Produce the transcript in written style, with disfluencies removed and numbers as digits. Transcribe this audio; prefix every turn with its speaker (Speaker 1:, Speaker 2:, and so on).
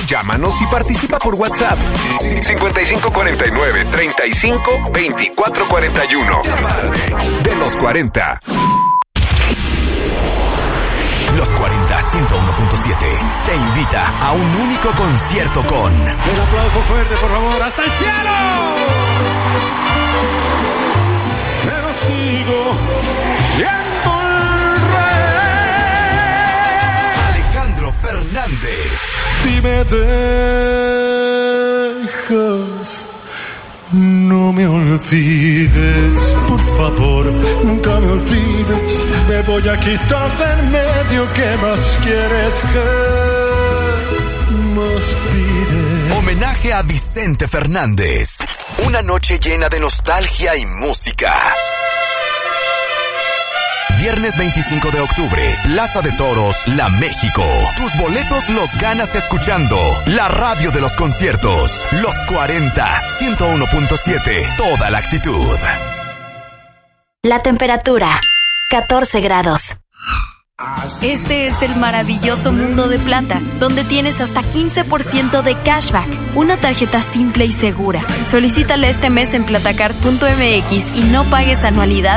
Speaker 1: Llámanos y participa por WhatsApp. 5549-352441. De los 40. Los 40 101.7 te invita a un único concierto con...
Speaker 2: El aplauso fuerte, por favor, ¡hasta el cielo! Pero sigo siendo el rey.
Speaker 1: Alejandro Fernández.
Speaker 2: Si me dejas, no me olvides, por favor, nunca me olvides. Me voy a quitar del medio. ¿Qué más quieres? ¿Qué más pides?
Speaker 1: Homenaje a Vicente Fernández. Una noche llena de nostalgia y música. Viernes 25 de octubre, Plaza de Toros, La México. Tus boletos los ganas escuchando la radio de los conciertos. Los 40, 101.7, toda la actitud.
Speaker 3: La temperatura, 14 grados.
Speaker 4: Este es el maravilloso mundo de Plata, donde tienes hasta 15% de cashback. Una tarjeta simple y segura. Solicítala este mes en platacard.mx y no pagues anualidad